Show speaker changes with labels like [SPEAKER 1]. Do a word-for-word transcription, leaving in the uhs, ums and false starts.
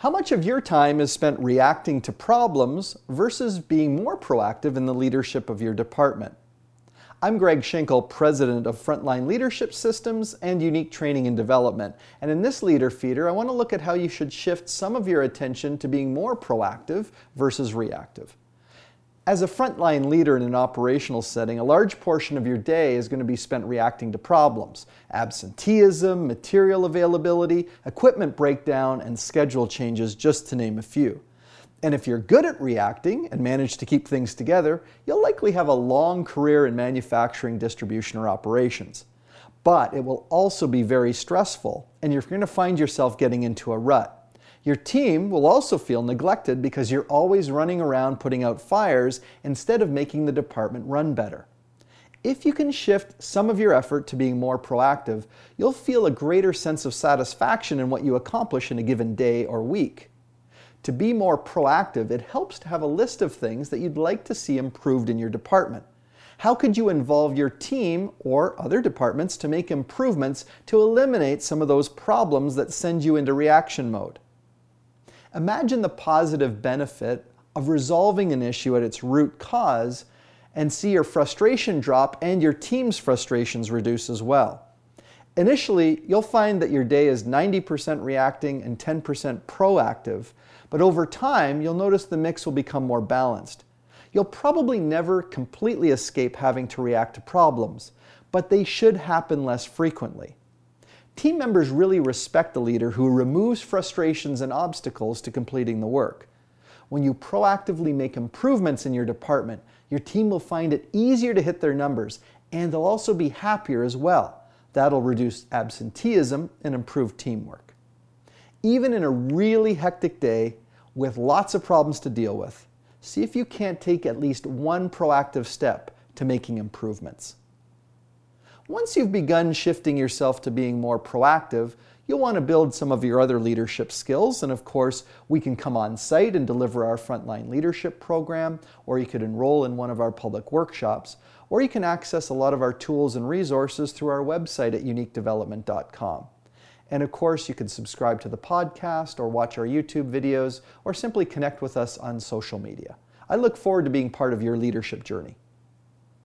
[SPEAKER 1] How much of your time is spent reacting to problems versus being more proactive in the leadership of your department? I'm Greg Schinkel, President of Frontline Leadership Systems and Unique Training and Development. And in this Leader Feeder, I want to look at how you should shift some of your attention to being more proactive versus reactive. As a frontline leader in an operational setting, a large portion of your day is going to be spent reacting to problems. Absenteeism, material availability, equipment breakdown, and schedule changes, just to name a few. And if you're good at reacting and manage to keep things together, you'll likely have a long career in manufacturing, distribution, or operations. But it will also be very stressful, and you're going to find yourself getting into a rut. Your team will also feel neglected because you're always running around putting out fires instead of making the department run better. If you can shift some of your effort to being more proactive, you'll feel a greater sense of satisfaction in what you accomplish in a given day or week. To be more proactive, it helps to have a list of things that you'd like to see improved in your department. How could you involve your team or other departments to make improvements to eliminate some of those problems that send you into reaction mode? Imagine the positive benefit of resolving an issue at its root cause and see your frustration drop and your team's frustrations reduce as well. Initially, you'll find that your day is ninety percent reacting and ten percent proactive, but over time, you'll notice the mix will become more balanced. You'll probably never completely escape having to react to problems, but they should happen less frequently. Team members really respect the leader who removes frustrations and obstacles to completing the work. When you proactively make improvements in your department, your team will find it easier to hit their numbers, and they'll also be happier as well. That'll reduce absenteeism and improve teamwork. Even in a really hectic day with lots of problems to deal with, see if you can't take at least one proactive step to making improvements. Once you've begun shifting yourself to being more proactive, you'll want to build some of your other leadership skills, and of course, we can come on site and deliver our Frontline Leadership program, or you could enroll in one of our public workshops, or you can access a lot of our tools and resources through our website at unique development dot com. And of course, you can subscribe to the podcast or watch our YouTube videos, or simply connect with us on social media. I look forward to being part of your leadership journey.